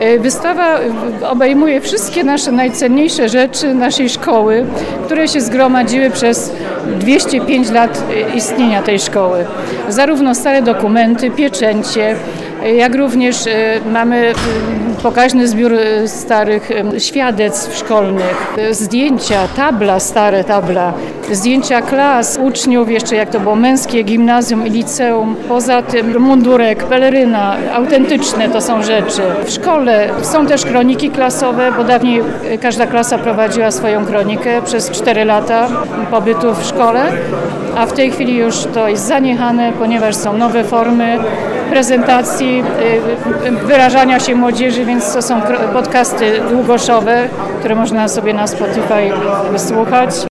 Wystawa obejmuje wszystkie nasze najcenniejsze rzeczy naszej szkoły, które się zgromadziły przez 205 lat istnienia tej szkoły. Zarówno stare dokumenty, pieczęcie, jak również mamy pokaźny zbiór starych świadectw szkolnych, zdjęcia, stare tabla, zdjęcia klas, uczniów, jeszcze jak to było męskie, gimnazjum i liceum. Poza tym mundurek, peleryna, autentyczne to są rzeczy. W szkole są też kroniki klasowe, bo dawniej każda klasa prowadziła swoją kronikę przez 4 lata pobytu w szkole, a w tej chwili już to jest zaniechane, ponieważ są nowe formy prezentacji, wyrażania się młodzieży, więc to są podcasty długoszowe, które można sobie na Spotify wysłuchać.